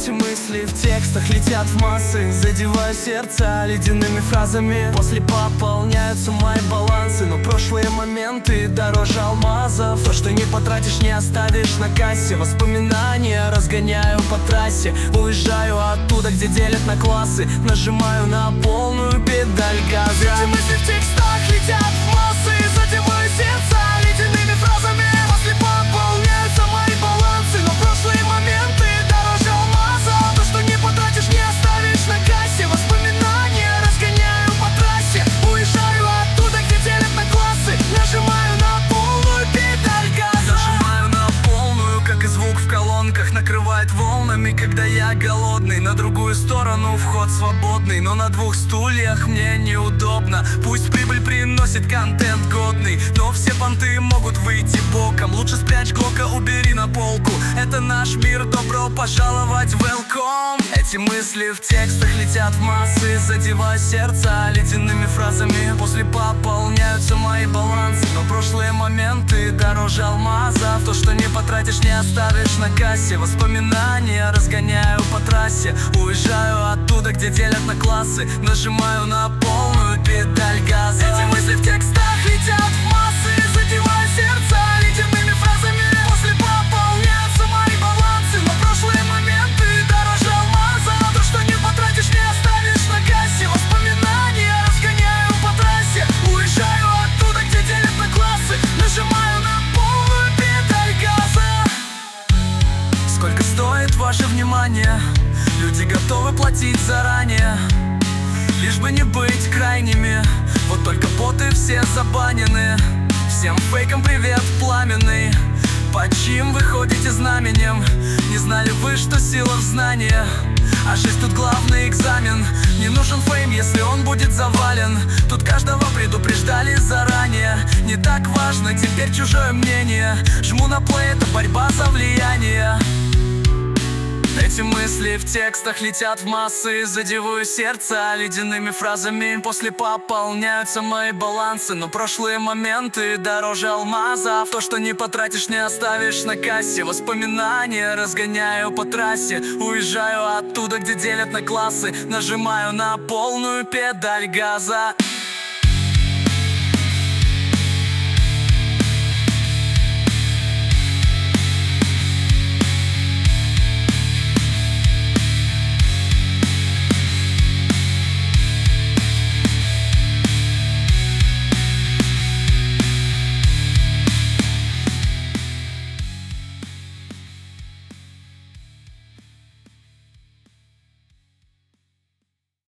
Эти мысли в текстах летят в массы, задевая сердце ледяными фразами. После пополняются мои балансы, но прошлые моменты дороже алмазов. То, что не потратишь, не оставишь на кассе. Воспоминания разгоняю по трассе. Уезжаю оттуда, где делят на классы. Нажимаю на полную педаль газа. Эти мысли в текстах летят в массы, задевая сердце ледяными фразами. После пополняются мои балансы, но прошлые моменты дороже алмазов. То, что не потратишь, не оставишь на кассе. Воспоминания разгоняю по трассе. Уезжаю оттуда, где делят на классы. Нажимаю на полную педаль газа. Нажимаю на полную, как и звук в колонках. Накрывает волнами, когда я голодный. На другую сторону вход свободный, но на двух стульях мне неудобно. Пусть прибыль приносит контент годный, но все понты могут выйти боком. Лучше спрячь глока, убери на полку. Это наш мир, добро пожаловать в welcome. Эти мысли в текстах летят в массы, задевая сердце ледяными фразами. После пополняются мои балансы, но прошлые моменты дороже алмазов. То, что не потратишь, не оставишь на кассе. Воспоминания разгоняю по трассе. Уезжаю оттуда, где делят на классы. Нажимаю на полную педаль газа. Эти мысли в текстах летят в массы, задевая сердце ледяными фразами. После пополняются мои балансы, но прошлые моменты дороже алмазов. То, что не потратишь, не оставишь на кассе. Воспоминания разгоняю по трассе. Уезжаю оттуда, где делят на классы. Нажимаю на полную педаль газа. Сколько стоит ваше внимание? Люди готовы платить заранее, лишь бы не быть крайними. Вот только боты все забанены. Всем фейкам привет пламенный. Под чьим вы ходите знаменем? Не знали вы, что сила в знании? А жизнь тут главный экзамен. Не нужен фейм, если он будет завален. Тут каждого предупреждали заранее. Не так важно теперь чужое мнение. Жму на плей, это борьба за влияние. Эти мысли в текстах летят в массы, задеваю сердце ледяными фразами. После пополняются мои балансы, но прошлые моменты дороже алмазов. То, что не потратишь, не оставишь на кассе. Воспоминания разгоняю по трассе. Уезжаю оттуда, где делят на классы. Нажимаю на полную педаль газа.